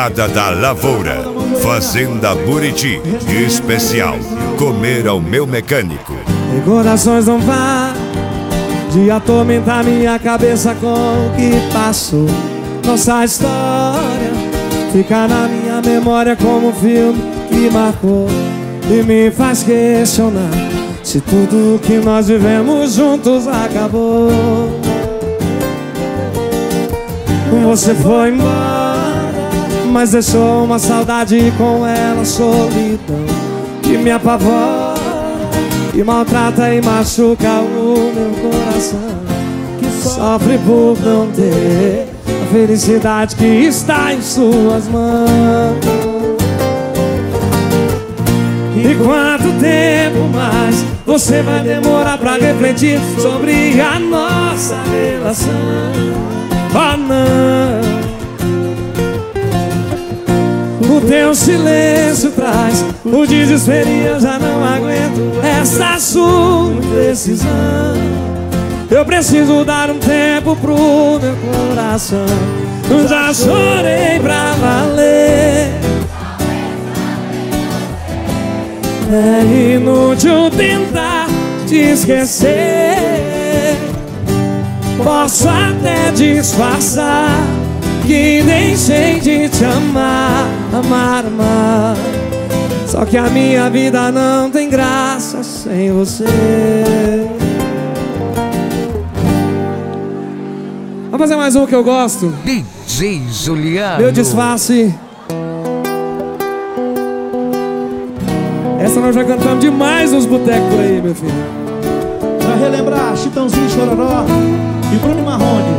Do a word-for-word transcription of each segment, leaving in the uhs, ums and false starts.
Gurizada da Lavoura, Fazenda Buriti, especial, comer ao meu mecânico. Recordações não vão de atormentar minha cabeça com o que passou. Nossa história fica na minha memória como um filme que marcou e me faz questionar se tudo que nós vivemos juntos acabou. Você foi embora, mas deixou uma saudade com ela, solidão que me apavora e maltrata e machuca o meu coração, que sofre por não ter a felicidade que está em suas mãos. E quanto tempo mais você vai demorar pra refletir sobre a nossa relação? Oh não, o teu silêncio traz o desespero e eu já não aguento essa sua indecisão. Eu preciso dar um tempo pro meu coração. Já chorei pra valer. É inútil tentar te esquecer. Posso até disfarçar que deixei de te amar, amar, amar. Só que a minha vida não tem graça sem você. Vamos fazer mais um que eu gosto. D J Juliano. Meu disfarce. Essa nós já cantamos demais nos botecos por aí, meu filho. Pra relembrar, Chitãozinho, Chororó e Bruno Marrone.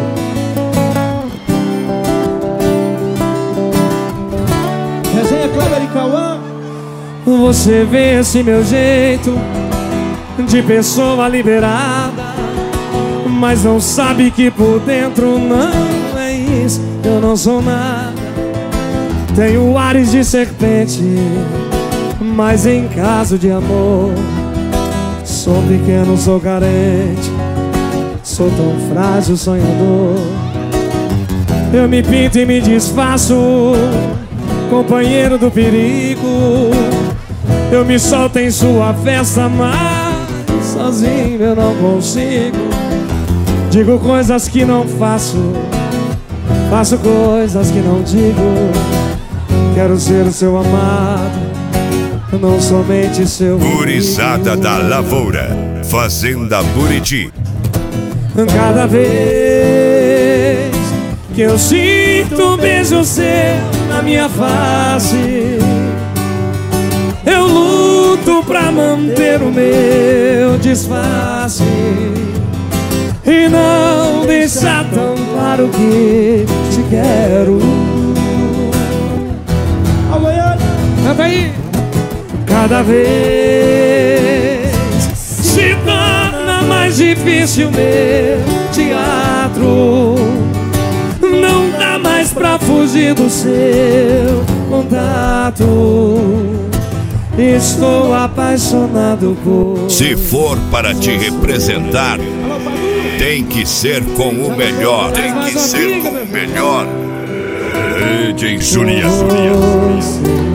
Resenha Kleber e Cauã. Você vê esse meu jeito de pessoa liberada, mas não sabe que por dentro não é isso. Eu não sou nada. Tenho ares de serpente, mas em caso de amor sou pequeno, sou carente, sou tão frágil, sonhador. Eu me pinto e me desfaço, companheiro do perigo. Eu me solto em sua festa, mas sozinho eu não consigo. Digo coisas que não faço, faço coisas que não digo. Quero ser o seu amado, não somente seu Gurizada da Lavoura, Fazenda Buriti. Cada vez que eu sinto um beijo seu na minha face, eu luto pra manter o meu disfarce e não deixar tão claro que te quero. Canta aí! Cada vez se torna mais difícil meu teatro. Não dá mais pra fugir do seu contato. Estou apaixonado por... Se for para te representar, tem que ser com o melhor. Tem que ser com o melhor. D J Juliano.